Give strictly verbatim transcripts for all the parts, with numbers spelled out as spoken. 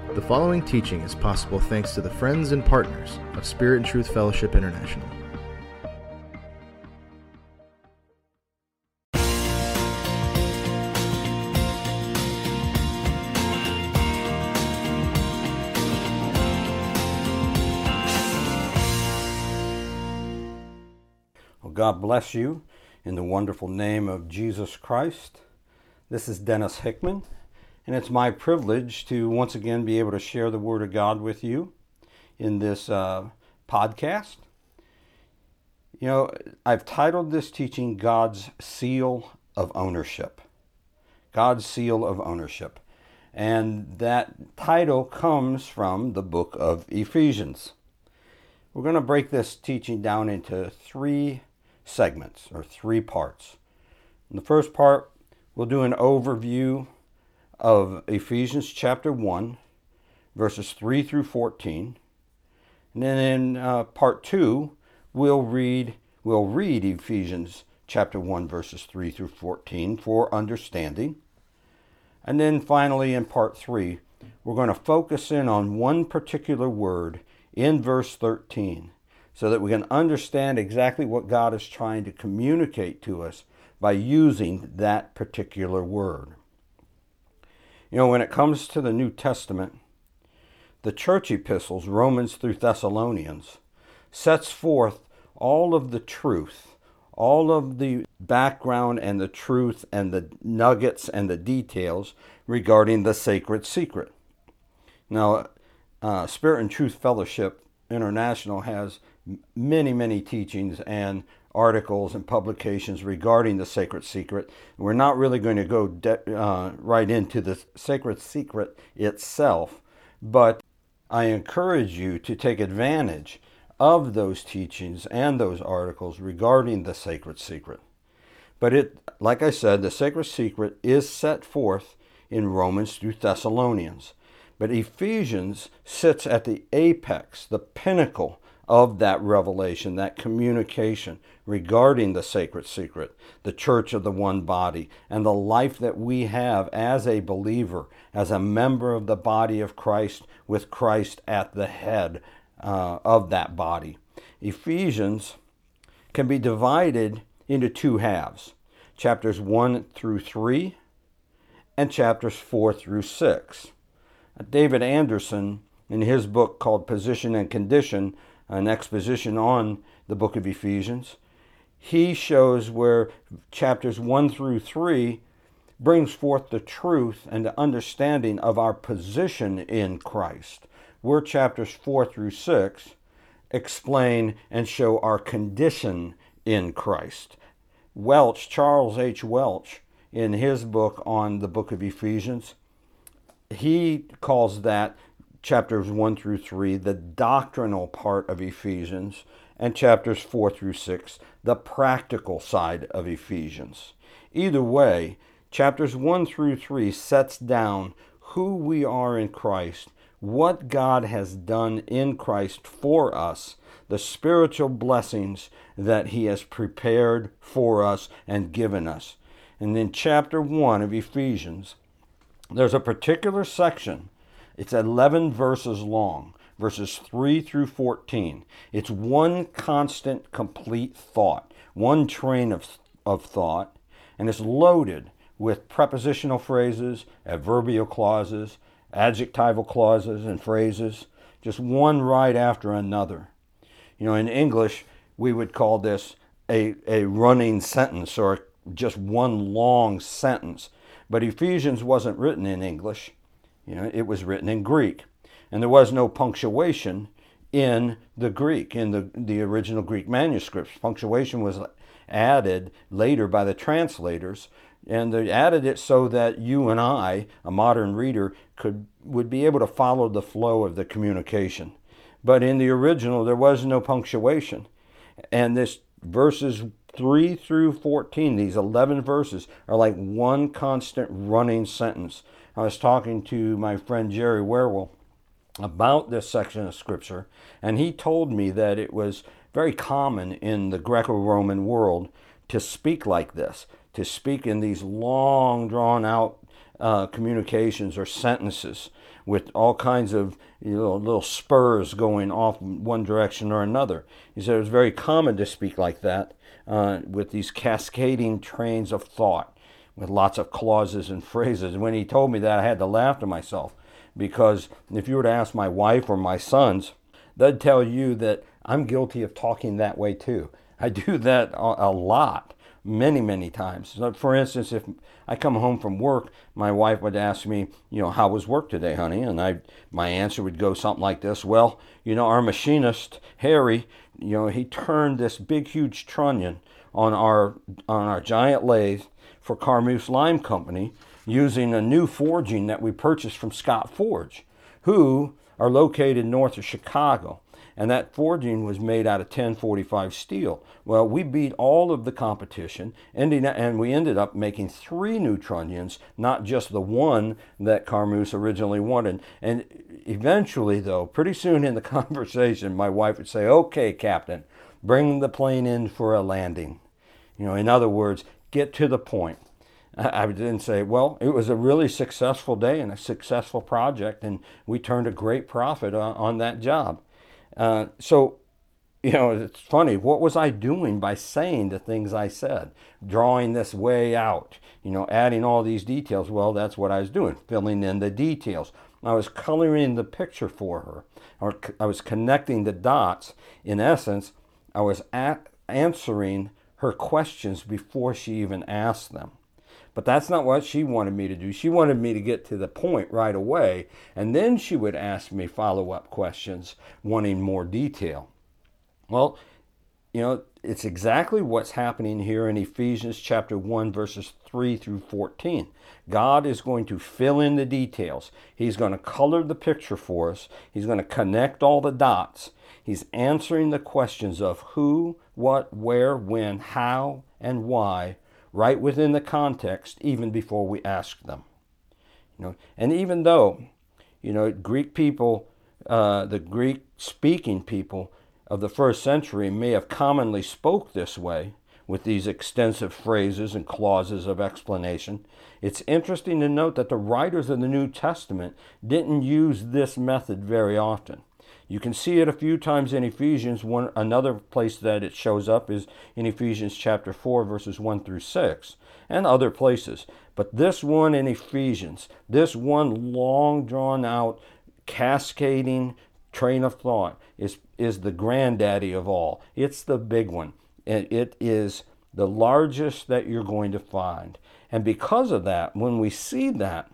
The following teaching is possible thanks to the friends and partners of Spirit and Truth Fellowship International. Well, God bless you in the wonderful name of Jesus Christ. This is Dennis Hickman, and it's my privilege to once again be able to share the Word of God with you in this uh, podcast. You know, I've titled this teaching God's Seal of Ownership. God's Seal of Ownership. And that title comes from the book of Ephesians. We're going to break this teaching down into three segments or three parts. In the first part, we'll do an overview of Ephesians chapter one, verses three through fourteen. And then in uh, part two, we'll read we'll read Ephesians chapter one, verses three through fourteen for understanding. And then finally in part three, we're going to focus in on one particular word in verse thirteen so that we can understand exactly what God is trying to communicate to us by using that particular word. You know, when it comes to the New Testament, the church epistles, Romans through Thessalonians, sets forth all of the truth, all of the background and the truth and the nuggets and the details regarding the sacred secret. Now, uh, Spirit and Truth Fellowship International has many, many teachings and articles and publications regarding the sacred secret. We're not really going to go de- uh, right into the sacred secret itself, but I encourage you to take advantage of those teachings and those articles regarding the sacred secret. But it, like I said, the sacred secret is set forth in Romans through Thessalonians. But Ephesians sits at the apex, the pinnacle of that revelation, that communication regarding the sacred secret, the church of the one body, and the life that we have as a believer, as a member of the body of Christ, with Christ at the head uh, of that body. Ephesians can be divided into two halves, chapters one through three and chapters four through six. David Anderson, in his book called Position and Condition, an exposition on the book of Ephesians, he shows where chapters one through three brings forth the truth and the understanding of our position in Christ, where chapters four through six explain and show our condition in Christ. Welch, Charles H. Welch, in his book on the book of Ephesians, he calls that chapters one through three, the doctrinal part of Ephesians, and chapters four through six, the practical side of Ephesians. Either way, chapters one through three sets down who we are in Christ, what God has done in Christ for us, the spiritual blessings that He has prepared for us and given us. And in chapter one of Ephesians, there's a particular section. It's eleven verses long, verses three through fourteen. It's one constant, complete thought, one train of, of thought, and it's loaded with prepositional phrases, adverbial clauses, adjectival clauses and phrases, just one right after another. You know, in English, we would call this a, a running sentence or just one long sentence. But Ephesians wasn't written in English. You know, it was written in Greek. And there was no punctuation in the Greek, in the, the original Greek manuscripts. Punctuation was added later by the translators, and they added it so that you and I, a modern reader, could would be able to follow the flow of the communication. But in the original, there was no punctuation. And this verses three through fourteen, these eleven verses, are like one constant running sentence. I was talking to my friend Jerry Werewell about this section of Scripture, and he told me that it was very common in the Greco-Roman world to speak like this, to speak in these long, drawn-out uh, communications or sentences with all kinds of you know, little spurs going off one direction or another. He said it was very common to speak like that uh, with these cascading trains of thought with lots of clauses and phrases. When he told me that, I had to laugh to myself, because if you were to ask my wife or my sons, they'd tell you that I'm guilty of talking that way too. I do that a lot, many, many times. So for instance, if I come home from work, my wife would ask me, you know, how was work today, honey? And I, my answer would go something like this: well, you know, our machinist, Harry, you know, he turned this big, huge trunnion on our, on our giant lathe for Carmeuse Lime Company using a new forging that we purchased from Scott Forge, who are located north of Chicago. And that forging was made out of ten forty-five steel. Well, we beat all of the competition, ending, and we ended up making three new trunnions, not just the one that Carmeuse originally wanted. And eventually, though, pretty soon in the conversation, my wife would say, "Okay, Captain, bring the plane in for a landing." You know, in other words, get to the point. I didn't say, well, it was a really successful day and a successful project, and we turned a great profit on, on that job. Uh, so, you know, it's funny. What was I doing by saying the things I said? Drawing this way out, you know, adding all these details. Well, that's what I was doing, filling in the details. I was coloring the picture for her, or I was connecting the dots. In essence, I was at answering her questions before she even asked them. But that's not what she wanted me to do. She wanted me to get to the point right away, and then she would ask me follow-up questions, wanting more detail. Well, you know, it's exactly what's happening here in Ephesians chapter one, verses three through fourteen. God is going to fill in the details. He's going to color the picture for us. He's going to connect all the dots. He's answering the questions of who, what, where, when, how, and why, right within the context, even before we ask them. You know, and even though, you know, Greek people, uh, the Greek-speaking people of the first century may have commonly spoke this way, with these extensive phrases and clauses of explanation, it's interesting to note that the writers of the New Testament didn't use this method very often. You can see it a few times in Ephesians. One, another place that it shows up is in Ephesians chapter four, verses one through six, and other places. But this one in Ephesians, this one long drawn out, cascading train of thought is, is the granddaddy of all. It's the big one. And it is the largest that you're going to find. And because of that, when we see that,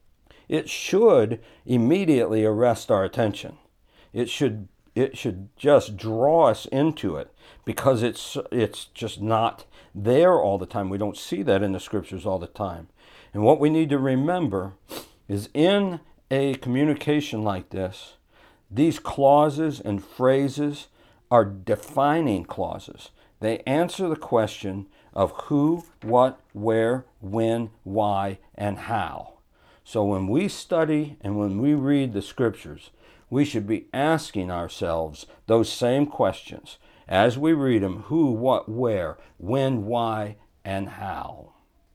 it should immediately arrest our attention. It should it should just draw us into it, because it's it's just not there all the time. We don't see that in the scriptures all the time. And what we need to remember is, in a communication like this, these clauses and phrases are defining clauses. They answer the question of who, what, where, when, why, and how. So when we study and when we read the scriptures, we should be asking ourselves those same questions as we read them: who, what, where, when, why, and how.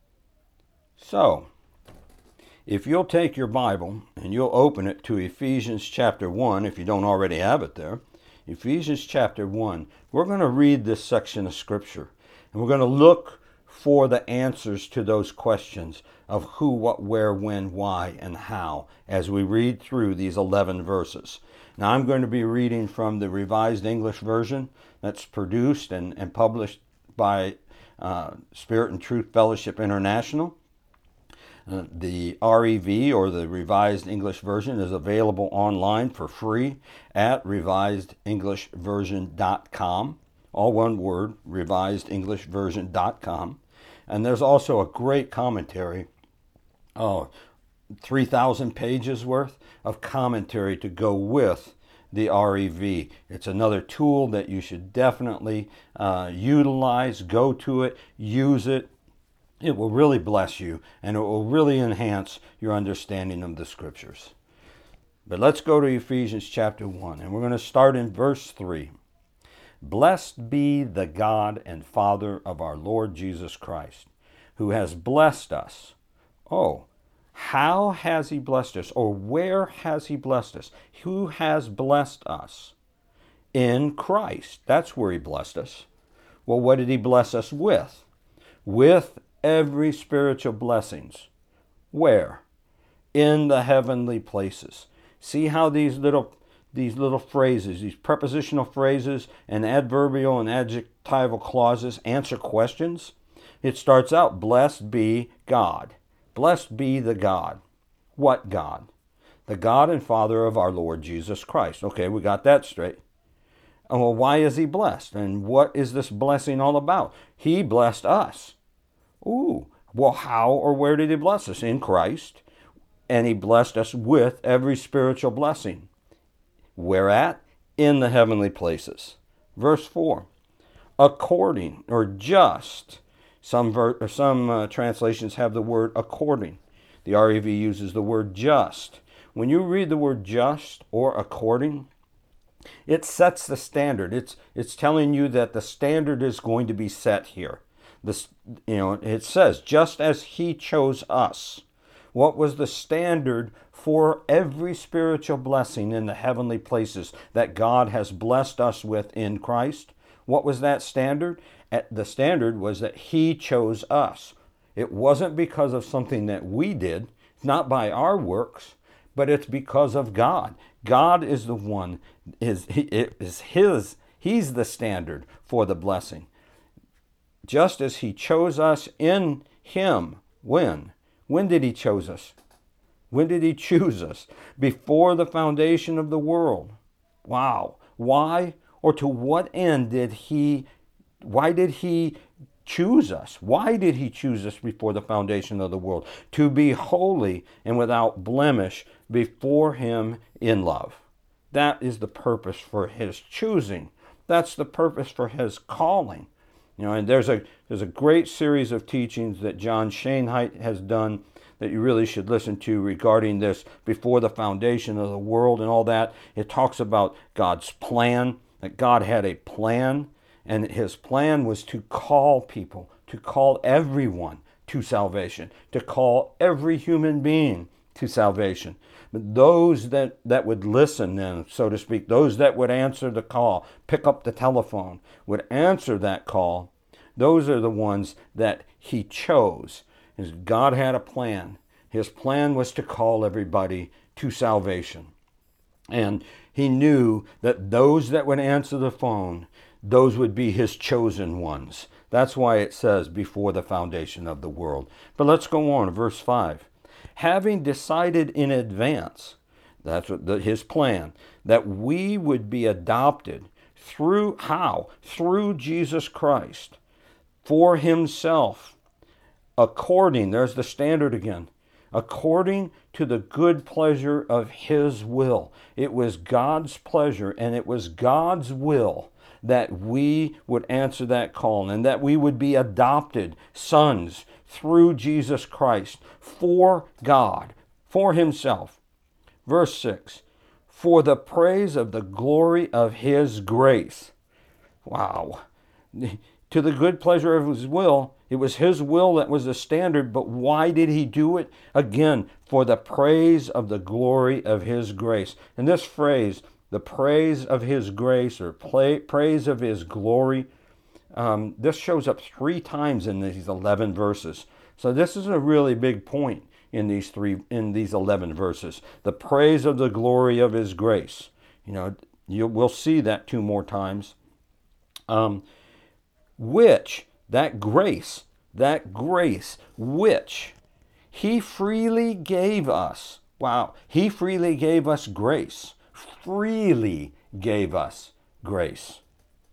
So, if you'll take your Bible and you'll open it to Ephesians chapter one, if you don't already have it there, Ephesians chapter one, we're going to read this section of Scripture, and we're going to look for the answers to those questions of who, what, where, when, why, and how as we read through these eleven verses. Now, I'm going to be reading from the Revised English Version that's produced and, and published by uh, Spirit and Truth Fellowship International. Uh, the R E V, or the Revised English Version, is available online for free at revised english version dot com. All one word, revised english version dot com. And there's also a great commentary, oh, three thousand pages worth of commentary to go with the R E V. It's another tool that you should definitely uh, utilize. Go to it, use it. It will really bless you, and it will really enhance your understanding of the scriptures. But let's go to Ephesians chapter one, and we're going to start in verse three. Blessed be the God and Father of our Lord Jesus Christ, who has blessed us. Oh, How has he blessed us? Or where has he blessed us? Who has blessed us? In Christ. That's where he blessed us. Well, what did he bless us with? With every spiritual blessings. Where? In the heavenly places. See how these little these little phrases, these prepositional phrases and adverbial and adjectival clauses answer questions? It starts out, blessed be God. Blessed be the God. What God? The God and Father of our Lord Jesus Christ. Okay, we got that straight. And well, why is he blessed? And what is this blessing all about? He blessed us. Ooh, well, how or where did he bless us? In Christ. And he blessed us with every spiritual blessing. Where at? In the heavenly places. Verse four. According, or just. Some, ver- or some uh, translations have the word according. The R E V uses the word just. When you read the word just or according, it sets the standard. It's it's telling you that the standard is going to be set here. This, you know, it says, just as he chose us. What was the standard for every spiritual blessing in the heavenly places that God has blessed us with in Christ? What was that standard? The standard was that he chose us. It wasn't because of something that we did, not by our works, but it's because of God. God is the one, is it is his, he's the standard for the blessing. Just as he chose us in him. When? When did he choose us? When did he choose us? Before the foundation of the world. Wow. Why? Or to what end did he, why did he choose us? Why did he choose us before the foundation of the world? To be holy and without blemish before him in love. That is the purpose for his choosing. That's the purpose for his calling. You know, and there's a there's a great series of teachings that John Schoenheit has done that you really should listen to regarding this before the foundation of the world and all that. It talks about God's plan, that God had a plan, and his plan was to call people, to call everyone to salvation, to call every human being to salvation. But those that, that would listen then, so to speak, those that would answer the call, pick up the telephone, would answer that call, those are the ones that he chose. God had a plan. His plan was to call everybody to salvation. And he knew that those that would answer the phone, those would be his chosen ones. That's why it says before the foundation of the world. But let's go on, verse five. Having decided in advance, that's what the, his plan, that we would be adopted through, how? Through Jesus Christ, for himself, according, there's the standard again, according to the good pleasure of his will. It was God's pleasure and it was God's will that we would answer that call and that we would be adopted sons through Jesus Christ for God, for himself. Verse six, for the praise of the glory of his grace. Wow. To the good pleasure of his will. It was his will that was the standard, but why did he do it? Again, for the praise of the glory of his grace. And this phrase, the praise of his grace or play, praise of his glory, um, this shows up three times in these eleven verses. So this is a really big point in these three, in these eleven verses. The praise of the glory of his grace. You know, you we'll see that two more times. Um, which, that grace, that grace, which he freely gave us. Wow, he freely gave us grace. Freely gave us grace.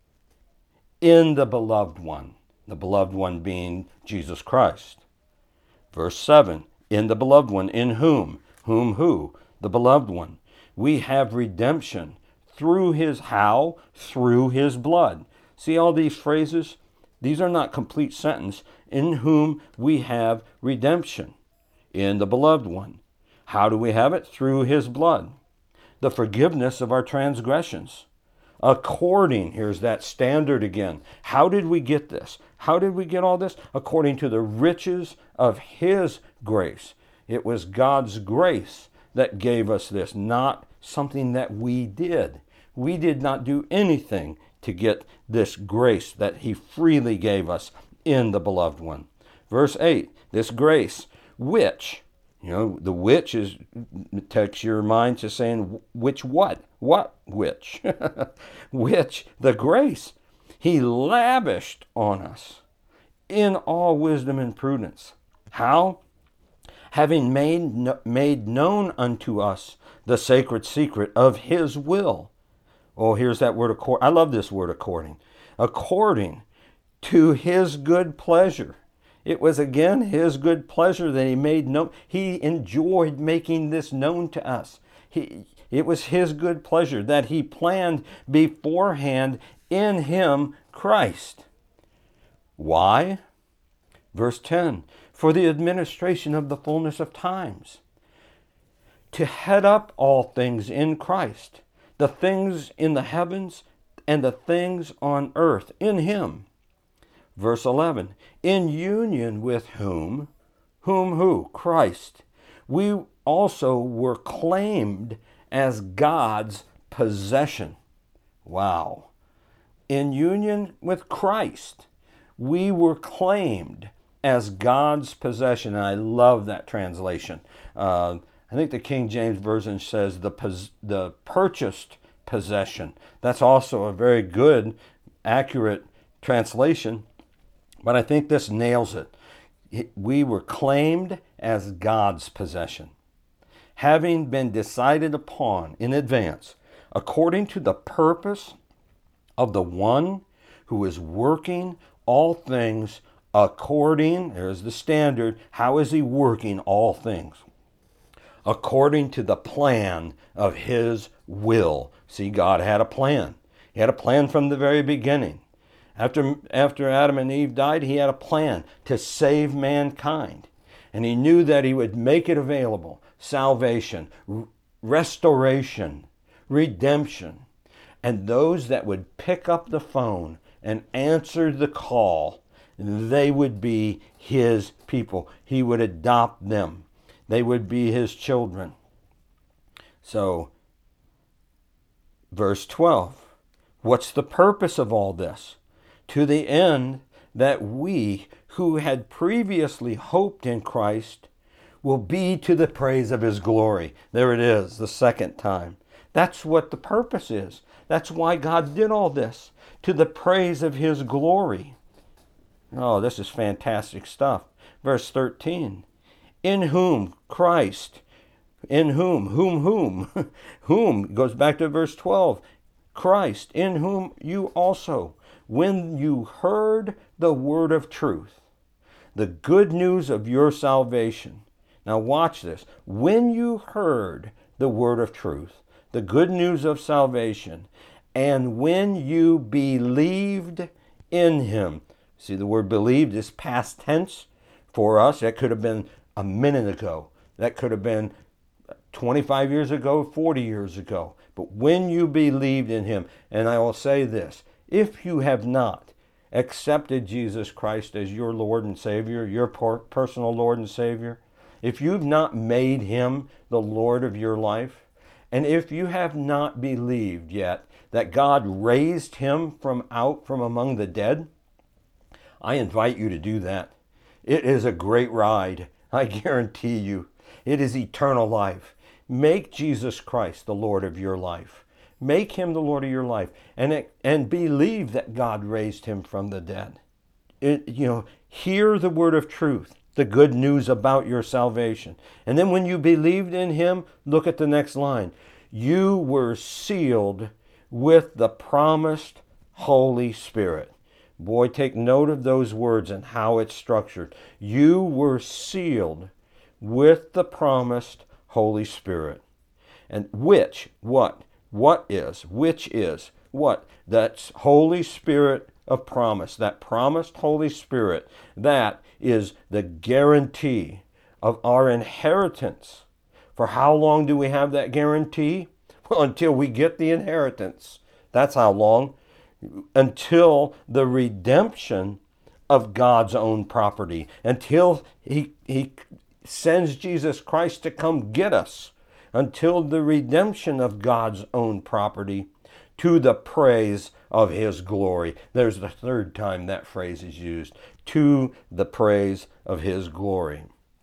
In the beloved one. The beloved one being Jesus Christ. Verse seven, in the beloved one, in whom? Whom who? The beloved one. We have redemption through his, how? Through his blood. See all these phrases? These are not complete sentence. In whom we have redemption. In the beloved one. How do we have it? Through his blood. The forgiveness of our transgressions. According, here's that standard again. How did we get this? How did we get all this? According to the riches of his grace. It was God's grace that gave us this, not something that we did. We did not do anything to get this grace that he freely gave us in the beloved one. Verse eight, this grace, which, you know, the which is takes your mind to saying, which what? What which? Which, the grace he lavished on us in all wisdom and prudence. How? Having made, made known unto us the sacred secret of his will. Oh, here's that word, accord. I love this word, according. According to his good pleasure. It was again his good pleasure that he made known. He enjoyed making this known to us. He, it was his good pleasure that he planned beforehand in him, Christ. Why? Verse ten, for the administration of the fullness of times, to head up all things in Christ, the things in the heavens and the things on earth in him. Verse eleven, in union with whom, whom who? Christ, we also were claimed as God's possession. Wow. In union with Christ, we were claimed as God's possession. And I love that translation. Uh, I think the King James Version says the pos- the purchased possession. That's also a very good, accurate translation. But I think this nails it. We were claimed as God's possession, having been decided upon in advance, according to the purpose of the one who is working all things according, there's the standard, how is he working all things? According to the plan of his will. See, God had a plan. He had a plan from the very beginning. After, after Adam and Eve died, he had a plan to save mankind. And he knew that he would make it available. Salvation, r- restoration, redemption. And those that would pick up the phone and answer the call, they would be his people. He would adopt them. They would be his children. So, verse twelve, what's the purpose of all this? To the end that we who had previously hoped in Christ will be to the praise of his glory. There it is, the second time. That's what the purpose is. That's why God did all this, to the praise of his glory. Oh, this is fantastic stuff. Verse thirteen, in whom Christ, in whom, whom, whom, whom, goes back to verse twelve, Christ, in whom you also, when you heard the word of truth, the good news of your salvation. Now watch this. When you heard the word of truth, the good news of salvation, and when you believed in him. See, the word believed is past tense for us. That could have been a minute ago. That could have been twenty-five years ago, forty years ago. But when you believed in him, and I will say this, if you have not accepted Jesus Christ as your Lord and Savior, your personal Lord and Savior, if you've not made him the Lord of your life, and if you have not believed yet that God raised him from out from among the dead, I invite you to do that. It is a great ride. I guarantee you. It is eternal life. Make Jesus Christ the Lord of your life. Make him the Lord of your life, and and believe that God raised him from the dead. It, you know, hear the word of truth, the good news about your salvation. And then when you believed in him, look at the next line. You were sealed with the promised Holy Spirit. Boy, take note of those words and how it's structured. You were sealed with the promised Holy Spirit. And which, what? What is? Which is? What? That's Holy Spirit of promise. That promised Holy Spirit. That is the guarantee of our inheritance. For how long do we have that guarantee? Well, until we get the inheritance. That's how long. Until the redemption of God's own property. Until he, he sends Jesus Christ to come get us until the redemption of God's own property to the praise of his glory. There's the third time that phrase is used, to the praise of his glory.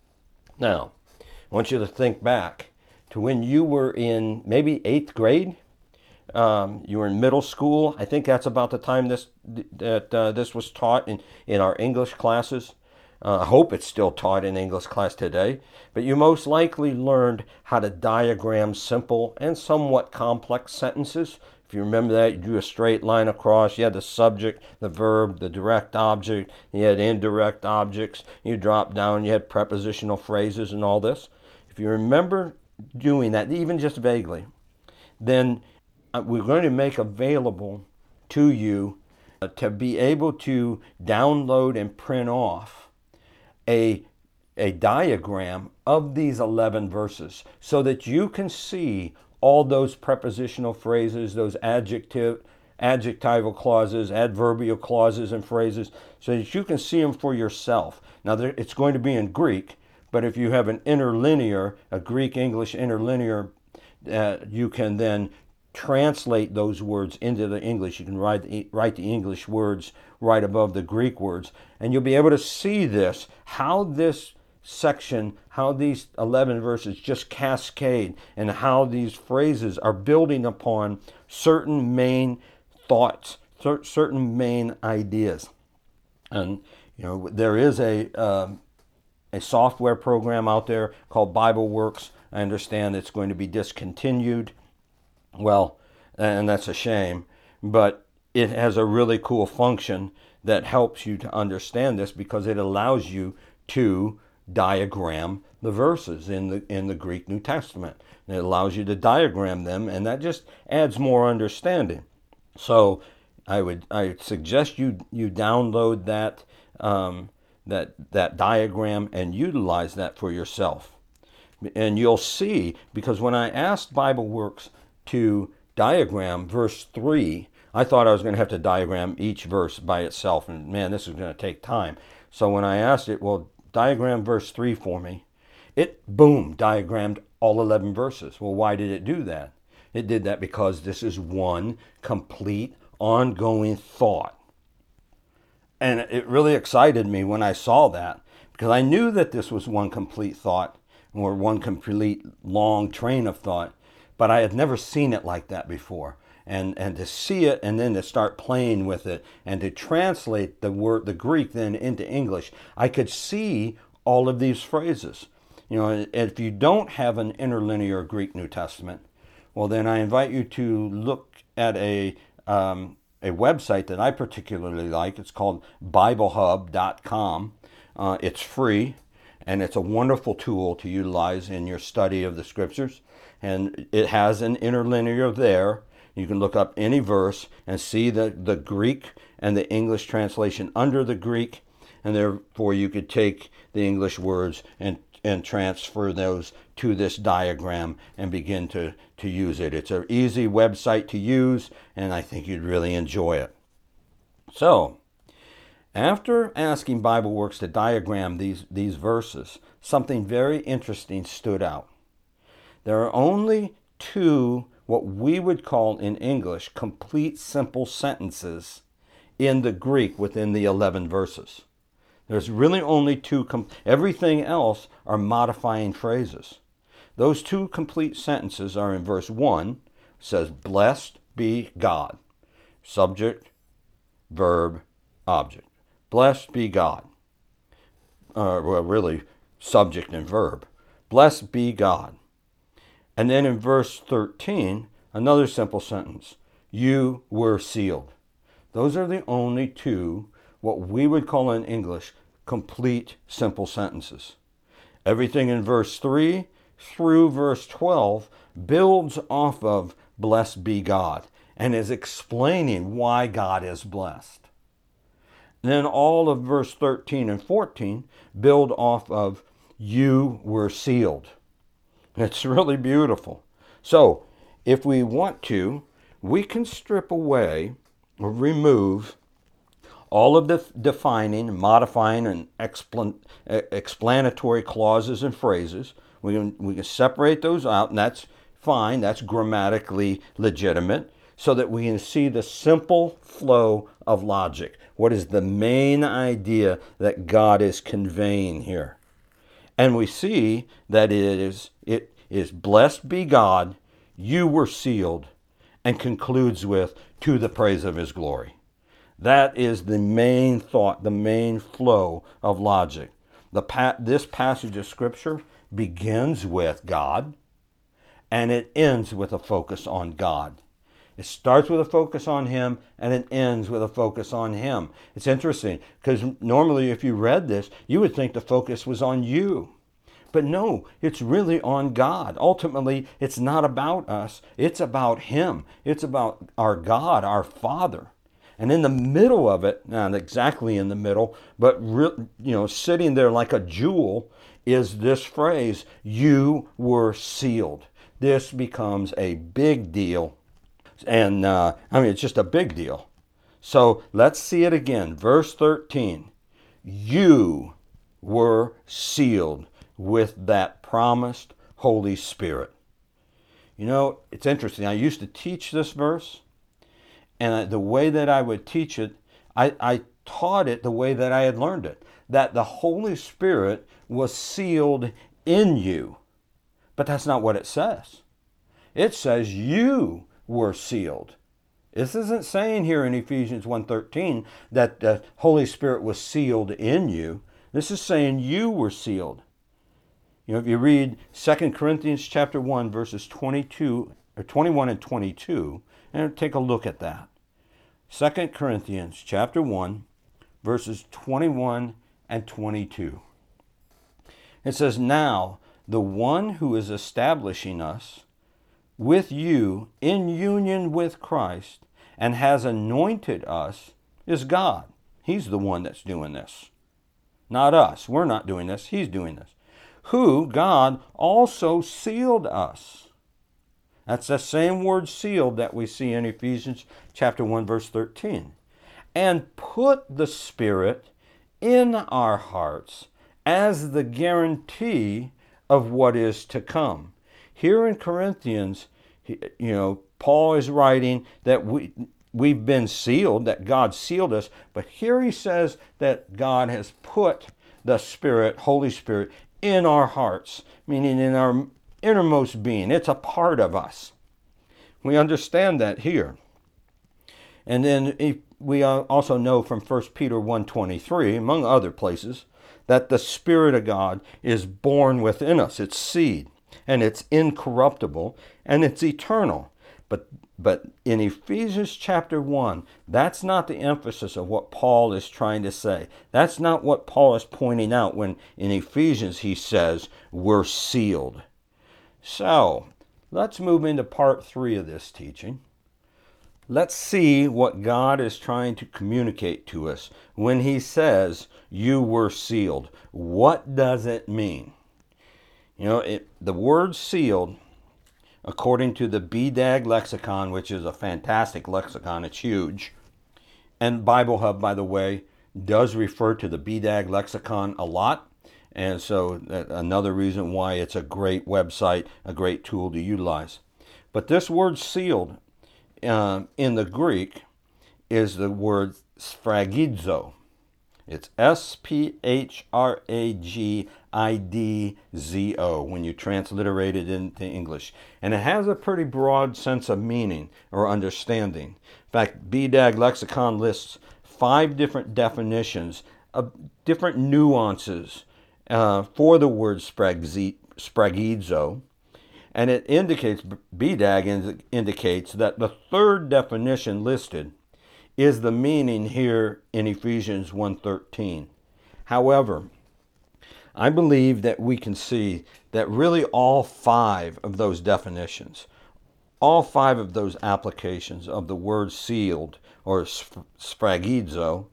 Now, I want you to think back to when you were in maybe eighth grade. Um, you were in middle school. I think that's about the time this that uh, this was taught in, in our English classes. Uh, I hope it's still taught in English class today. But you most likely learned how to diagram simple and somewhat complex sentences. If you remember that, you drew a straight line across. You had the subject, the verb, the direct object. You had indirect objects. You dropped down. You had prepositional phrases and all this. If you remember doing that, even just vaguely, then we're going to make available to you uh, to be able to download and print off a, a diagram of these eleven verses so that you can see all those prepositional phrases, those adjective, adjectival clauses, adverbial clauses and phrases, so that you can see them for yourself. Now, there, it's going to be in Greek, but if you have an interlinear, a Greek-English interlinear, uh, you can then translate those words into the English. You can write the, write the English words right above the Greek words, and you'll be able to see this, how this section, how these eleven verses just cascade, and how these phrases are building upon certain main thoughts, certain main ideas. And you know, there is a um, a software program out there called BibleWorks. I understand it's going to be discontinued. Well, and that's a shame, but it has a really cool function that helps you to understand this, because it allows you to diagram the verses in the in the Greek New Testament. And it allows you to diagram them, and that just adds more understanding. So I would I would suggest you you download that um, that that diagram and utilize that for yourself. And you'll see, because when I asked BibleWorks to diagram verse three, I thought I was going to have to diagram each verse by itself, and man, this is going to take time. So when I asked it, well, diagram verse three for me, it, boom, diagrammed all eleven verses. Well, why did it do that? It did that because this is one complete, ongoing thought. And it really excited me when I saw that, because I knew that this was one complete thought, or one complete long train of thought, but I had never seen it like that before. And and to see it, and then to start playing with it, and to translate the word, the Greek, then into English, I could see all of these phrases. You know, if you don't have an interlinear Greek New Testament, well, then I invite you to look at a um, a website that I particularly like. It's called Bible Hub dot com. Uh, it's free, and it's a wonderful tool to utilize in your study of the Scriptures. And it has an interlinear there. You can look up any verse and see the, the Greek and the English translation under the Greek, and therefore you could take the English words and, and transfer those to this diagram and begin to, to use it. It's an easy website to use, and I think you'd really enjoy it. So, after asking BibleWorks to diagram these, these verses, something very interesting stood out. There are only two, what we would call in English, complete simple sentences in the Greek within the eleven verses. There's really only two. Com- everything else are modifying phrases. Those two complete sentences are in verse one, says, "Blessed be God." Subject, verb, object. Blessed be God. Uh, well, really, subject and verb. Blessed be God. And then in verse thirteen, another simple sentence. You were sealed. Those are the only two, what we would call in English, complete simple sentences. Everything in verse three through verse twelve builds off of blessed be God and is explaining why God is blessed. And then all of verse thirteen and fourteen build off of you were sealed. It's really beautiful. So, if we want to, we can strip away or remove all of the defining, modifying, and explan- explanatory clauses and phrases. We can, we can separate those out, and that's fine. That's grammatically legitimate, so that we can see the simple flow of logic. What is the main idea that God is conveying here? And we see that it is, it is blessed be God, you were sealed, and concludes with, to the praise of his glory. That is the main thought, the main flow of logic. The pa- this passage of Scripture begins with God, and it ends with a focus on God. It starts with a focus on him, and it ends with a focus on him. It's interesting, because normally if you read this, you would think the focus was on you. But no, it's really on God. Ultimately, it's not about us. It's about him. It's about our God, our Father. And in the middle of it, not exactly in the middle, but re- you know, sitting there like a jewel, is this phrase, you were sealed. This becomes a big deal. And uh, I mean, it's just a big deal. So let's see it again. Verse thirteen. You were sealed with that promised Holy Spirit. You know, it's interesting. I used to teach this verse, and the way that I would teach it, I, I taught it the way that I had learned it, that the Holy Spirit was sealed in you. But that's not what it says. It says you were sealed. This isn't saying here in Ephesians one thirteen that the Holy Spirit was sealed in you. This is saying you were sealed. You know, if you read Second Corinthians chapter one, verses twenty-two or twenty-one and twenty-two, and take a look at that. Second Corinthians chapter one, verses twenty-one and twenty-two. It says, now the one who is establishing us with you in union with Christ and has anointed us is God. He's the one that's doing this. Not us. We're not doing this. He's doing this. Who, God, also sealed us. That's the same word sealed that we see in Ephesians chapter one, verse thirteen. And put the Spirit in our hearts as the guarantee of what is to come. Here in Corinthians, you know, Paul is writing that we, we've been sealed, that God sealed us, but here he says that God has put the Spirit, Holy Spirit, in our hearts, meaning in our innermost being. It's a part of us. We understand that here. And then we also know from First Peter one twenty-three, among other places, that the Spirit of God is born within us. It's seed, and it's incorruptible, and it's eternal. But but in Ephesians chapter one, that's not the emphasis of what Paul is trying to say. That's not what Paul is pointing out when in Ephesians he says, we're sealed. So, let's move into part three of this teaching. Let's see what God is trying to communicate to us when he says, you were sealed. What does it mean? You know, it, the word sealed, according to the B D A G lexicon, which is a fantastic lexicon, it's huge. And Bible Hub, by the way, does refer to the B D A G lexicon a lot. And so another reason why it's a great website, a great tool to utilize. But this word sealed uh, in the Greek is the word sphragidzo. It's S P H R A G I D Z O when you transliterate it into English. And it has a pretty broad sense of meaning or understanding. In fact, B D A G Lexicon lists five different definitions of different nuances uh, for the word sphragidzo. And it indicates, B D A G indicates that the third definition listed is the meaning here in Ephesians one thirteen. However, I believe that we can see that really all five of those definitions, all five of those applications of the word sealed or sphragidzo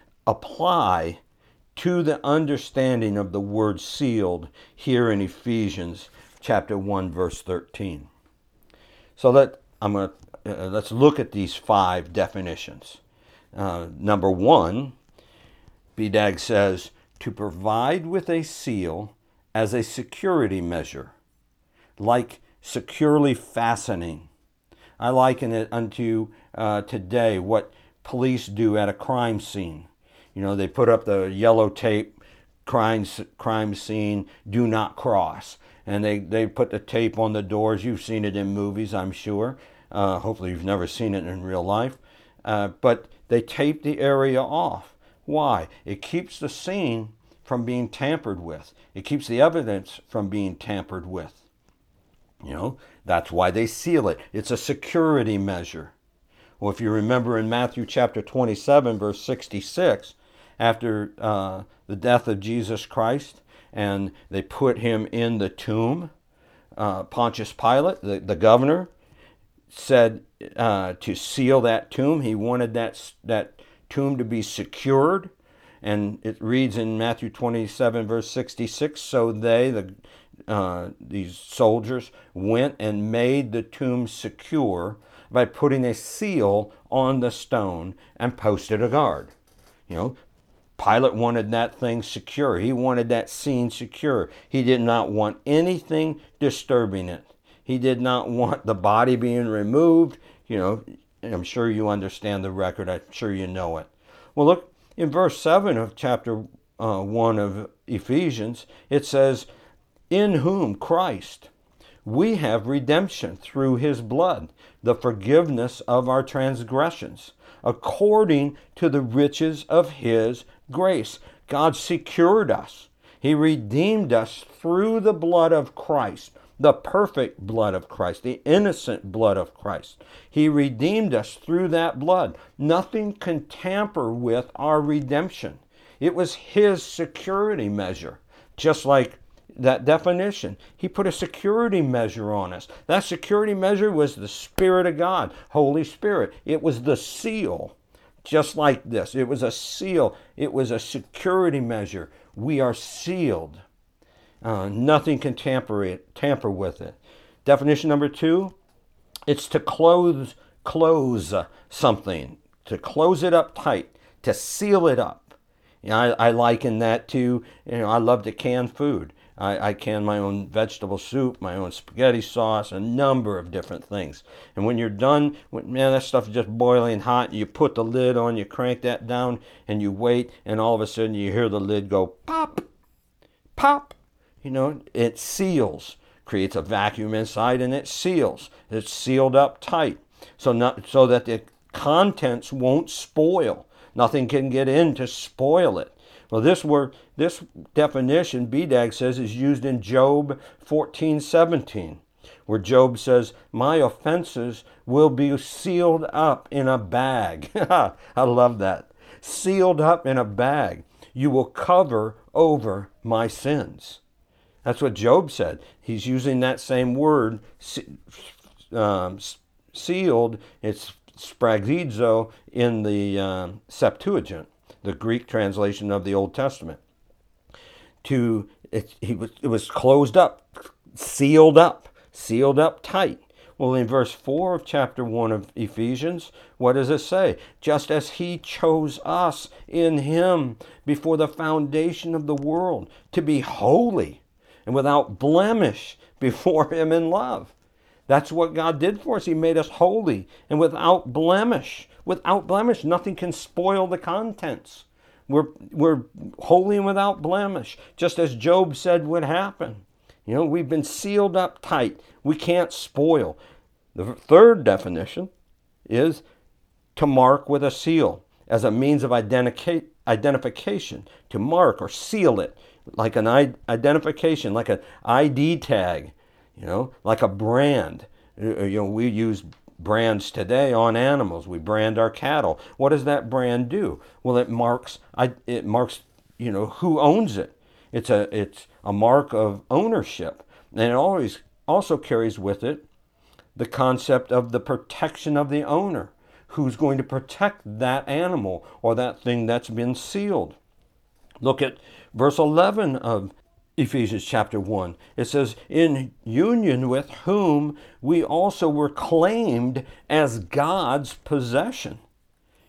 apply to the understanding of the word sealed here in Ephesians chapter one, verse thirteen. So that I'm going to Uh, let's look at these five definitions. Uh, number one, B D A G says, to provide with a seal as a security measure, like securely fastening. I liken it unto uh, today what police do at a crime scene. You know, they put up the yellow tape, crime, crime scene, do not cross. And they, they put the tape on the doors. You've seen it in movies, I'm sure. Uh, hopefully you've never seen it in real life. Uh, but they tape the area off. Why? It keeps the scene from being tampered with. It keeps the evidence from being tampered with. You know, that's why they seal it. It's a security measure. Well, if you remember in Matthew chapter twenty-seven, verse sixty-six, after uh, the death of Jesus Christ, and they put him in the tomb, uh, Pontius Pilate, the, the governor, said uh, to seal that tomb. He wanted that, that tomb to be secured. And it reads in Matthew twenty-seven, verse sixty-six, so they, the uh, these soldiers, went and made the tomb secure by putting a seal on the stone and posted a guard. You know, Pilate wanted that thing secure. He wanted that scene secure. He did not want anything disturbing it. He did not want the body being removed. You know, I'm sure you understand the record. I'm sure you know it. Well, look, in verse seven of chapter uh, one of Ephesians, it says, in whom, Christ, we have redemption through his blood, the forgiveness of our transgressions, according to the riches of his grace. God secured us. He redeemed us through the blood of Christ, the perfect blood of Christ, the innocent blood of Christ. He redeemed us through that blood. Nothing can tamper with our redemption. It was his security measure, just like that definition. He put a security measure on us. That security measure was the Spirit of God, Holy Spirit. It was the seal, just like this. It was a seal. It was a security measure. We are sealed. Uh, nothing can tamper it, tamper with it. Definition number two, it's to close, close something, to close it up tight, to seal it up. You know, I, I liken that to, you know, I love to can food. I, I can my own vegetable soup, my own spaghetti sauce, a number of different things. And when you're done, when, man, that stuff's just boiling hot. You put the lid on, you crank that down, and you wait, and all of a sudden you hear the lid go pop, pop. You know, it seals, creates a vacuum inside, and it seals. It's sealed up tight, so not so that the contents won't spoil. Nothing can get in to spoil it. Well, this word, this definition, B D A G says, is used in Job fourteen seventeen, where Job says, my offenses will be sealed up in a bag. I love that. Sealed up in a bag. You will cover over my sins. That's what Job said. He's using that same word, um, sealed. It's spragizo in the um, Septuagint, the Greek translation of the Old Testament. To it, he was, it was closed up, sealed up, sealed up tight. Well, in verse four of chapter one of Ephesians, what does it say? Just as he chose us in him before the foundation of the world to be holy and without blemish before him in love. That's what God did for us. He made us holy and without blemish. Without blemish, nothing can spoil the contents. We're, we're holy and without blemish, just as Job said would happen. You know, we've been sealed up tight. We can't spoil. The third definition is to mark with a seal as a means of identica- identification, to mark or seal it, like an identification, like an I D tag, you know, like a brand. You know, we use brands today on animals. We brand our cattle. What does that brand do? Well, it marks, it marks, you know, who owns it. It's a, it's a mark of ownership. And it always also carries with it the concept of the protection of the owner. Who's going to protect that animal or that thing that's been sealed? Look at verse eleven of Ephesians chapter one. It says, in union with whom we also were claimed as God's possession.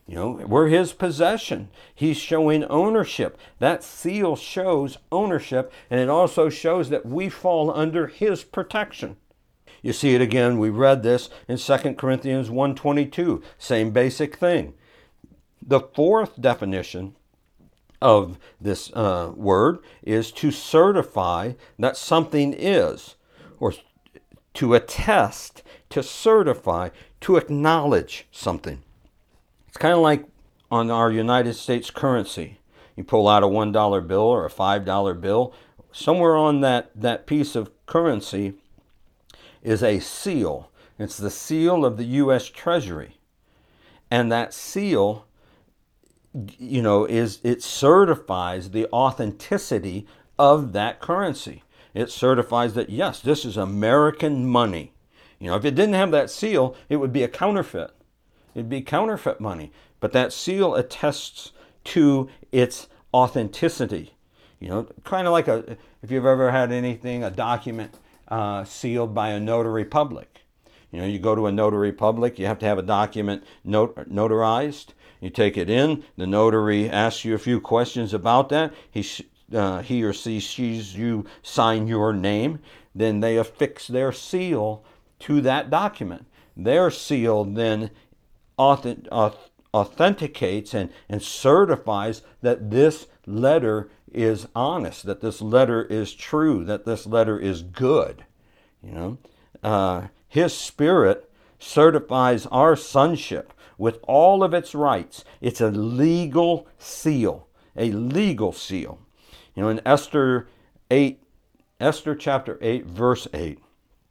You know, we're his possession. He's showing ownership. That seal shows ownership, and it also shows that we fall under his protection. You see it again, we read this in Second Corinthians one twenty-two, same basic thing. The fourth definition of this uh, word is to certify that something is, or to attest, to certify, to acknowledge something. It's kind of like on our United States currency. You pull out a one dollar bill or a five dollar bill. Somewhere on that, that piece of currency is a seal. It's the seal of the U S Treasury. And that seal, you know, is it certifies the authenticity of that currency. It certifies that, yes, this is American money. You know, if it didn't have that seal, it would be a counterfeit. It'd be counterfeit money. But that seal attests to its authenticity. You know, kind of like a, if you've ever had anything, a document uh, sealed by a notary public. You know, you go to a notary public, you have to have a document not- notarized. You take it in, the notary asks you a few questions about that. He, uh, he or she sees you sign your name. Then they affix their seal to that document. Their seal then authentic, authenticates and, and certifies that this letter is honest, that this letter is true, that this letter is good. You know, uh, his Spirit certifies our sonship with all of its rights. It's a legal seal, a legal seal. You know, in Esther eight, Esther chapter eight, verse eight,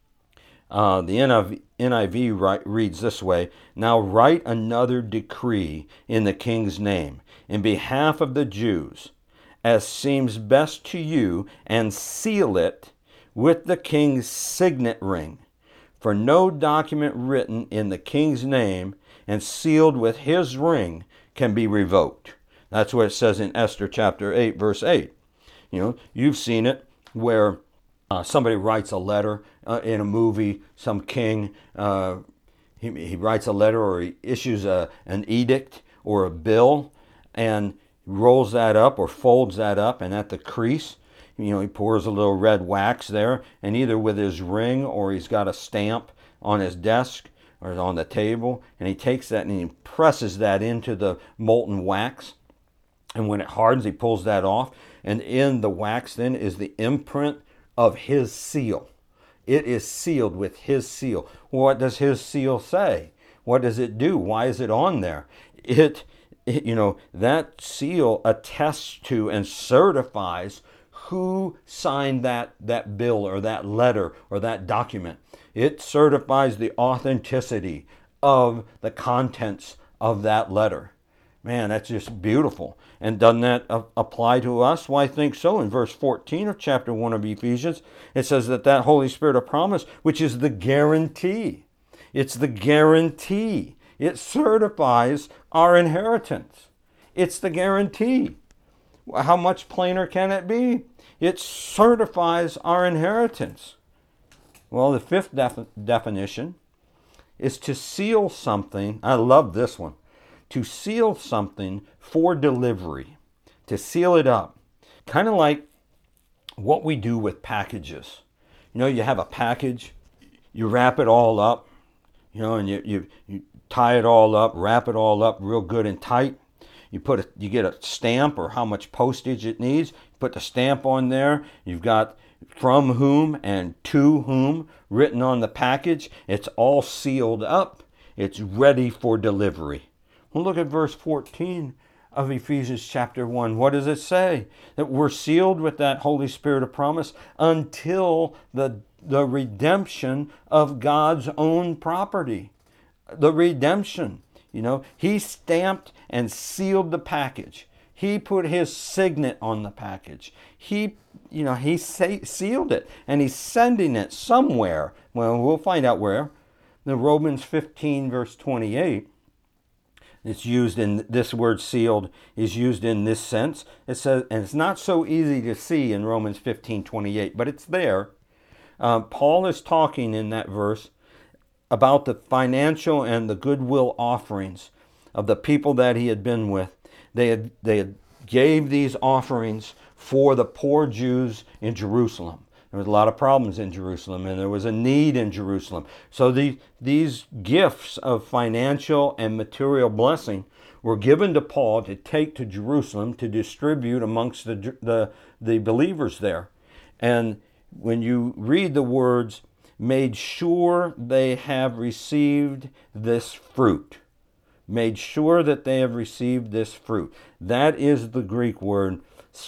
uh, the N I V, N I V write, reads this way: "Now write another decree in the king's name, in behalf of the Jews, as seems best to you, and seal it with the king's signet ring. For no document written in the king's name and sealed with his ring can be revoked." That's what it says in Esther chapter eight, verse eight. You know, you've seen it where uh, somebody writes a letter uh, in a movie, some king, uh, he, he writes a letter or he issues a, an edict or a bill and rolls that up or folds that up, and at the crease, you know, he pours a little red wax there, and either with his ring or he's got a stamp on his desk or on the table, and he takes that and he presses that into the molten wax. And when it hardens, he pulls that off, and in the wax then is the imprint of his seal. It is sealed with his seal. What does his seal say? What does it do? Why is it on there? It, it you know, that seal attests to and certifies who signed that, that bill or that letter or that document. It certifies the authenticity of the contents of that letter. Man, that's just beautiful. And doesn't that uh, apply to us? Well, I think so. In verse fourteen of chapter one of Ephesians, it says that that Holy Spirit of promise, which is the guarantee. It's the guarantee. It certifies our inheritance. It's the guarantee. How much plainer can it be? It certifies our inheritance. Well, the fifth def- definition is to seal something. I love this one. To seal something for delivery. To seal it up. Kind of like what we do with packages. You know, you have a package, you wrap it all up, you know, and you, you, you tie it all up, wrap it all up real good and tight. You put a, you get a stamp or how much postage it needs. You put the stamp on there. You've got from whom and to whom written on the package. It's all sealed up. It's ready for delivery. Well, look at verse fourteen of Ephesians chapter one. What does it say? That we're sealed with that Holy Spirit of promise until the, the redemption of God's own property. The redemption. You know, he stamped and sealed the package. He put his signet on the package. He, you know, he sa- sealed it, and he's sending it somewhere. Well, we'll find out where. The Romans fifteen, verse twenty-eight, it's used in, this word sealed is used in this sense. It says, and it's not so easy to see in Romans fifteen, twenty-eight, but it's there. Uh, Paul is talking in that verse about the financial and the goodwill offerings of the people that he had been with. They had, they had gave these offerings for the poor Jews in Jerusalem. There was a lot of problems in Jerusalem, and there was a need in Jerusalem. So the, these gifts of financial and material blessing were given to Paul to take to Jerusalem to distribute amongst the, the, the believers there. And when you read the words, made sure they have received this fruit. Made sure that they have received this fruit. That is the Greek word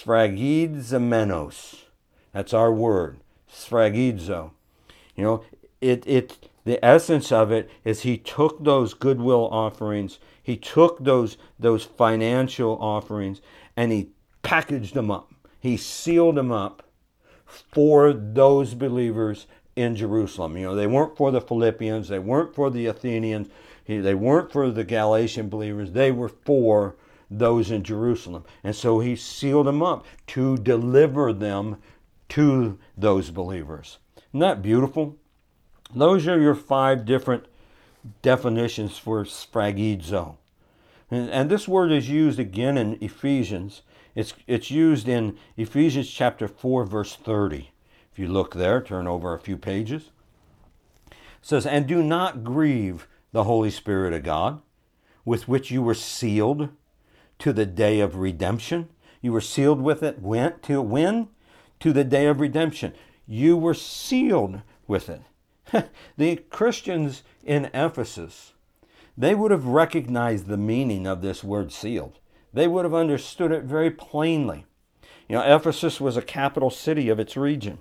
sphragizomenos. That's our word, sphragizo. You know, it it the essence of it is he took those goodwill offerings, he took those those financial offerings, and he packaged them up. He sealed them up for those believers in Jerusalem. You know, they weren't for the Philippians, they weren't for the Athenians, they weren't for the Galatian believers, they were for those in Jerusalem. And so he sealed them up to deliver them to those believers. Isn't that beautiful? Those are your five different definitions for sphragizo. And, and this word is used again in Ephesians. It's, it's used in Ephesians chapter four, verse thirty. If you look there, turn over a few pages. It says, and do not grieve the Holy Spirit of God, with which you were sealed to the day of redemption. You were sealed with it. Went to when? To the day of redemption. You were sealed with it. The Christians in Ephesus, they would have recognized the meaning of this word sealed. They would have understood it very plainly. You know, Ephesus was a capital city of its region.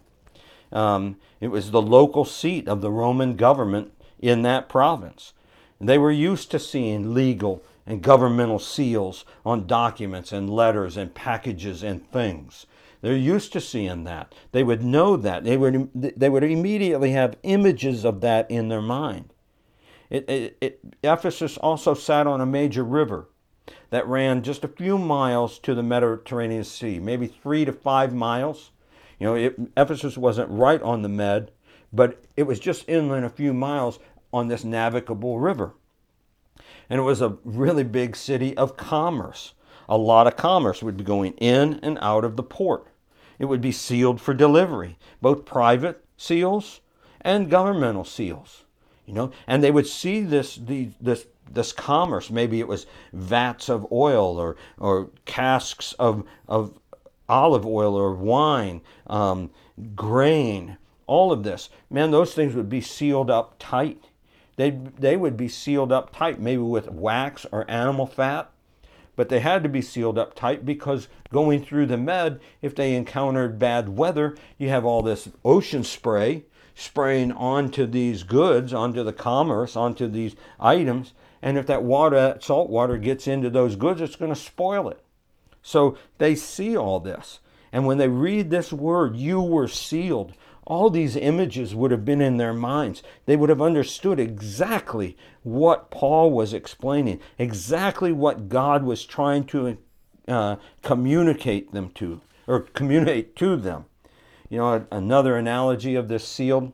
Um, it was the local seat of the Roman government in that province. They were used to seeing legal and governmental seals on documents and letters and packages and things. They're used to seeing that. They would know that. They would, they would immediately have images of that in their mind. It, it, it, Ephesus also sat on a major river that ran just a few miles to the Mediterranean Sea, maybe three to five miles. You know, it, Ephesus wasn't right on the Med, but it was just inland a few miles on this navigable river. And it was a really big city of commerce. A lot of commerce would be going in and out of the port. It would be sealed for delivery, both private seals and governmental seals. You know, and they would see this the, this this commerce. Maybe it was vats of oil or or casks of of olive oil or wine, um, grain. All of this, man, those things would be sealed up tight. They they would be sealed up tight, maybe with wax or animal fat. But they had to be sealed up tight because going through the Med, if they encountered bad weather, you have all this ocean spray spraying onto these goods, onto the commerce, onto these items. And if that water, salt water gets into those goods, it's going to spoil it. So they see all this. And when they read this word, you were sealed, all these images would have been in their minds. They would have understood exactly what Paul was explaining, exactly what God was trying to uh, communicate them to, or communicate to them. You know, another analogy of this sealed,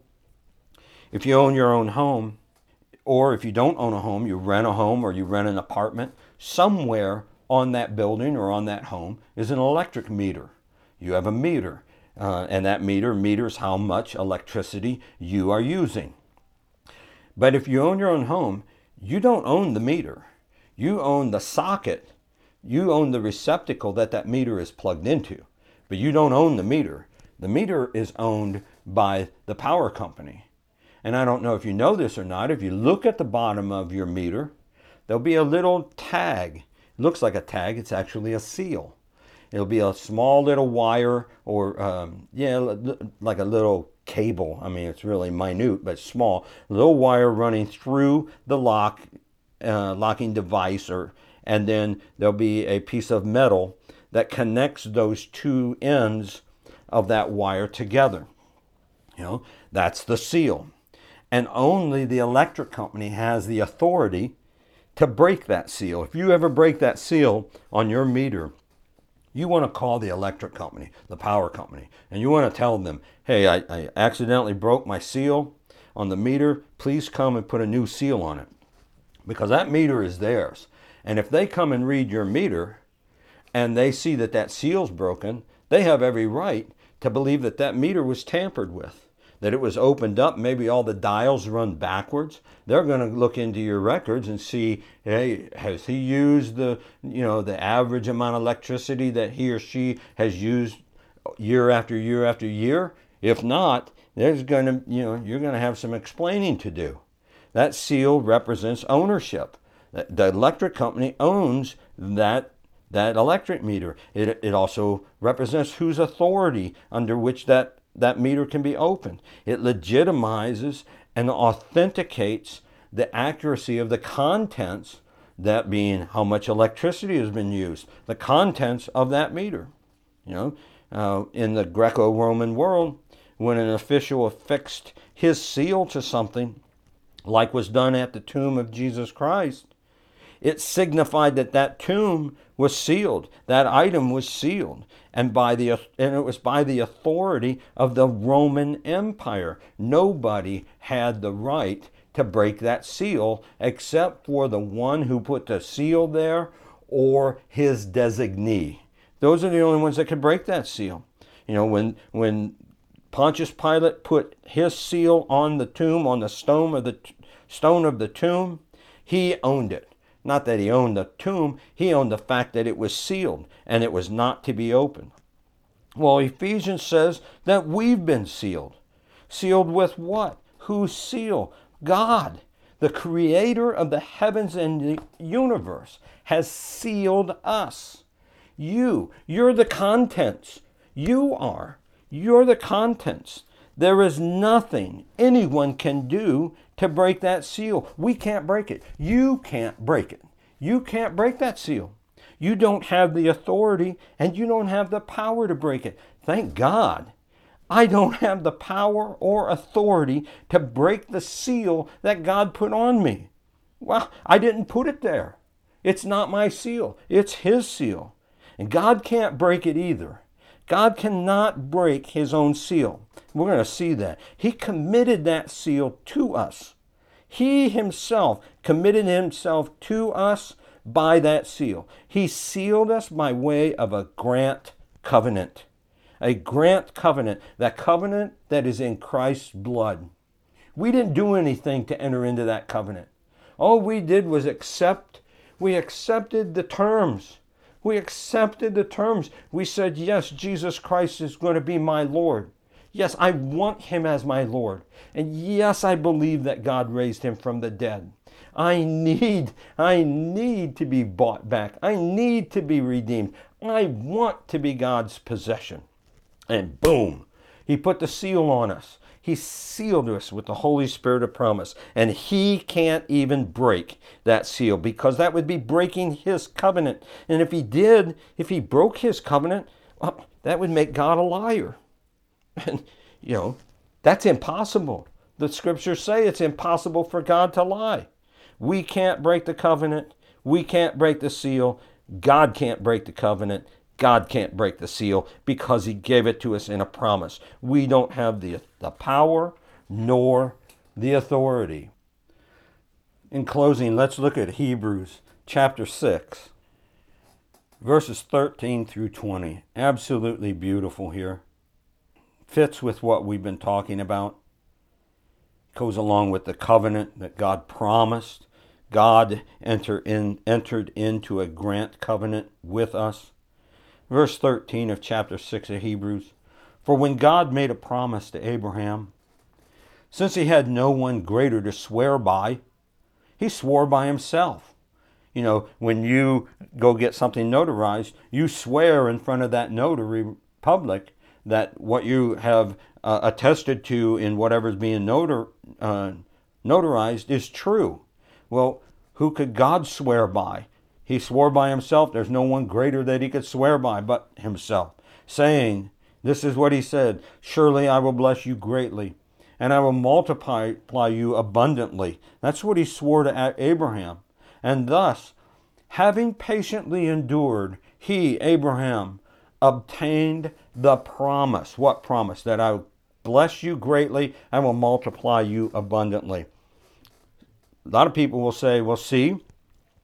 if you own your own home, or if you don't own a home, you rent a home or you rent an apartment, somewhere on that building or on that home is an electric meter. You have a meter. Uh, and that meter meters how much electricity you are using. But if you own your own home, you don't own the meter. You own the socket. You own the receptacle that that meter is plugged into. But you don't own the meter. The meter is owned by the power company. And I don't know if you know this or not. If you look at the bottom of your meter, there'll be a little tag. It looks like a tag. It's actually a seal. It'll be a small little wire or, um, yeah, like a little cable. I mean, it's really minute, but small. A little wire running through the lock, uh, locking device, or, and then there'll be a piece of metal that connects those two ends of that wire together. You know, that's the seal. And only the electric company has the authority to break that seal. If you ever break that seal on your meter, you want to call the electric company, the power company, and you want to tell them, hey, I, I accidentally broke my seal on the meter. Please come and put a new seal on it. Because that meter is theirs. And if they come and read your meter and they see that that seal's broken, they have every right to believe that that meter was tampered with, that it was opened up, maybe all the dials run backwards. They're going to look into your records and see, hey, has he used the, you know, the average amount of electricity that he or she has used year after year after year? If not, there's going to, you know, you're going to have some explaining to do. That seal represents ownership. The electric company owns that that electric meter. It, it also represents whose authority under which that, that meter can be opened. It legitimizes and authenticates the accuracy of the contents, that being how much electricity has been used, the contents of that meter. You know, uh, in the Greco-Roman world, when an official affixed his seal to something, like was done at the tomb of Jesus Christ, it signified that that tomb was sealed. That item was sealed. And by the and it was by the authority of the Roman Empire. Nobody had the right to break that seal except for the one who put the seal there or his designee. Those are the only ones that could break that seal. You know, when when Pontius Pilate put his seal on the tomb, on the stone of the stone of the tomb, he owned it. Not that he owned the tomb, he owned the fact that it was sealed and it was not to be opened. Well, Ephesians says that we've been sealed. Sealed with what? Whose seal? God, the creator of the heavens and the universe, has sealed us. You, you're the contents. You are. You're the contents. There is nothing anyone can do to break that seal. We can't break it. You can't break it. You can't break that seal. You don't have the authority and you don't have the power to break it. Thank God. I don't have the power or authority to break the seal that God put on me. Well, I didn't put it there. It's not my seal. It's His seal. And God can't break it either. God cannot break His own seal. We're going to see that. He committed that seal to us. He Himself committed Himself to us by that seal. He sealed us by way of a grant covenant. A grant covenant. That covenant that is in Christ's blood. We didn't do anything to enter into that covenant. All we did was accept. We accepted the terms. We accepted the terms. We said, yes, Jesus Christ is going to be my Lord. Yes, I want Him as my Lord. And yes, I believe that God raised Him from the dead. I need, I need to be bought back. I need to be redeemed. I want to be God's possession. And boom, He put the seal on us. He sealed us with the Holy Spirit of promise. And He can't even break that seal because that would be breaking His covenant. And if He did, if He broke His covenant, well, that would make God a liar. And, you know, that's impossible. The scriptures say it's impossible for God to lie. We can't break the covenant. We can't break the seal. God can't break the covenant. God can't break the seal because He gave it to us in a promise. We don't have the, the power nor the authority. In closing, let's look at Hebrews chapter six, verses thirteen through twenty. Absolutely beautiful here. Fits with what we've been talking about. Goes along with the covenant that God promised. God enter in, entered into a grant covenant with us. Verse thirteen of chapter six of Hebrews. For when God made a promise to Abraham, since he had no one greater to swear by, He swore by Himself. You know, when you go get something notarized, you swear in front of that notary public that what you have uh, attested to in whatever's being notar, uh, notarized is true. Well, who could God swear by? He swore by Himself. There's no one greater that He could swear by but Himself, saying, this is what He said, surely I will bless you greatly, and I will multiply you abundantly. That's what He swore to Abraham. And thus, having patiently endured, he, Abraham, obtained the promise. What promise? That I will bless you greatly, I will multiply you abundantly. A lot of people will say, well, see,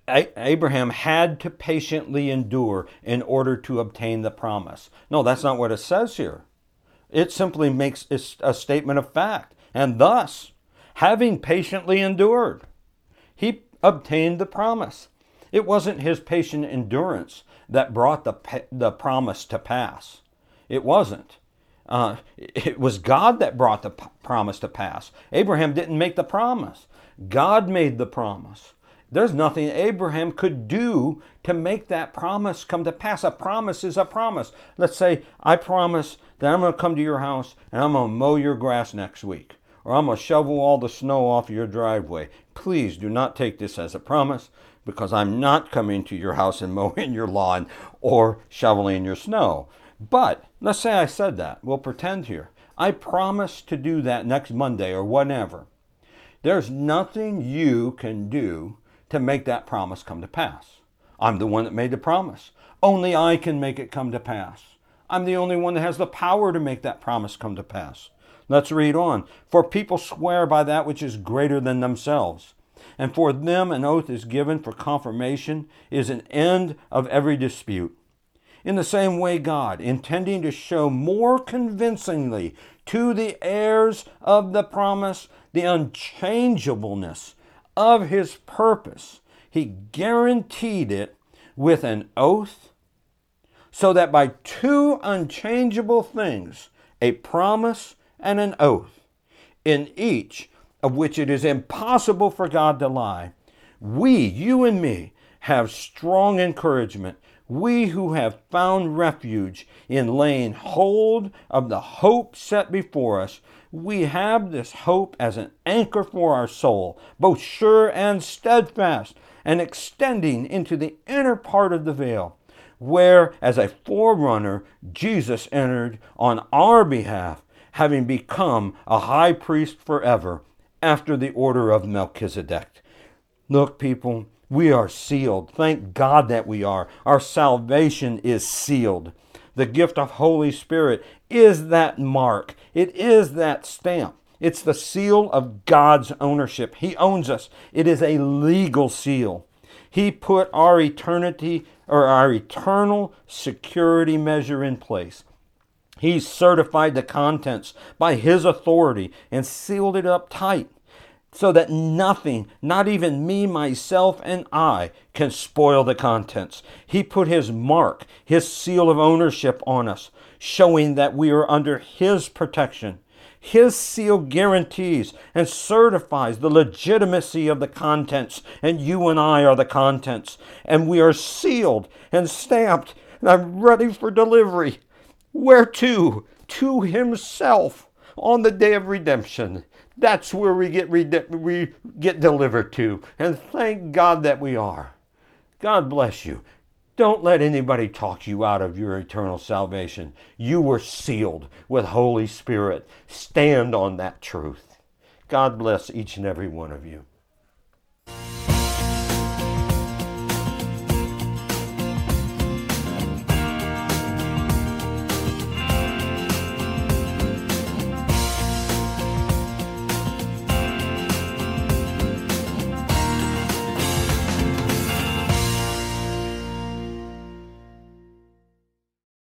Abraham had to patiently endure in order to obtain the promise. No, that's not what it says here. It simply makes it a statement of fact. And thus, having patiently endured, he obtained the promise. It wasn't his patient endurance that brought the, the promise to pass. It wasn't. Uh, it was God that brought the p- promise to pass. Abraham didn't make the promise. God made the promise. There's nothing Abraham could do to make that promise come to pass. A promise is a promise. Let's say, I promise that I'm going to come to your house and I'm going to mow your grass next week. Or I'm going to shovel all the snow off your driveway. Please do not take this as a promise, because I'm not coming to your house and mowing your lawn or shoveling your snow. But let's say I said that. We'll pretend here. I promise to do that next Monday or whenever. There's nothing you can do to make that promise come to pass. I'm the one that made the promise. Only I can make it come to pass. I'm the only one that has the power to make that promise come to pass. Let's read on. For people swear by that which is greater than themselves. And for them an oath is given for confirmation, is an end of every dispute. In the same way, God, intending to show more convincingly to the heirs of the promise the unchangeableness of his purpose, he guaranteed it with an oath, so that by two unchangeable things, a promise and an oath, in each of which it is impossible for God to lie, we, you and me, have strong encouragement. We who have found refuge in laying hold of the hope set before us, we have this hope as an anchor for our soul, both sure and steadfast, and extending into the inner part of the veil, where, as a forerunner, Jesus entered on our behalf, having become a high priest forever, after the order of Melchizedek. Look, people, we are sealed. Thank God that we are. Our salvation is sealed. The gift of Holy Spirit is that mark. It is that stamp. It's the seal of God's ownership. He owns us. It is a legal seal. He put our eternity or our eternal security measure in place. He certified the contents by his authority and sealed it up tight so that nothing, not even me, myself, and I, can spoil the contents. He put his mark, his seal of ownership on us, showing that we are under his protection. His seal guarantees and certifies the legitimacy of the contents, and you and I are the contents, and we are sealed and stamped, and I'm ready for delivery. Where to? To himself on the day of redemption. That's where we get rede- we get delivered to. And thank God that we are. God bless you. Don't let anybody talk you out of your eternal salvation. You were sealed with Holy Spirit. Stand on that truth. God bless each and every one of you.